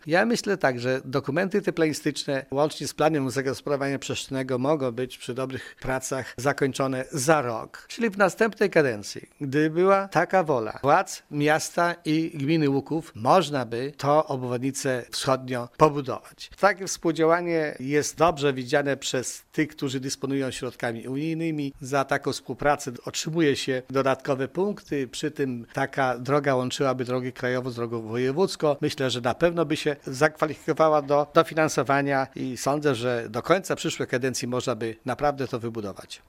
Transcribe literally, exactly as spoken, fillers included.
Ja myślę tak, że dokumenty te planistyczne łącznie z planem zagospodarowania przestrzennego mogą być przy dobrych pracach zakończone za rok, czyli w następnej kadencji. Gdy była taka wola władz miasta i gminy Łuków, można by to obwodnicę wschodnio pobudować. Takie współdziałanie jest dobrze widziane przez tych, którzy dysponują środkami unijnymi. Za taką współpracę otrzymuje się dodatkowe punkty, przy tym taka droga łączyłaby drogę krajową z drogą wojewódzką. Myślę, że na pewno by się zakwalifikowała do dofinansowania i sądzę, że do końca przyszłej kadencji można by naprawdę to wybudować.